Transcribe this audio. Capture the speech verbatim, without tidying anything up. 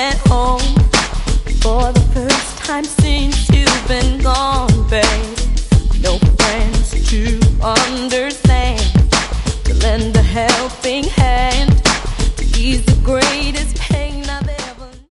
at home for the first time since you've been gone, babe. No friends to understand.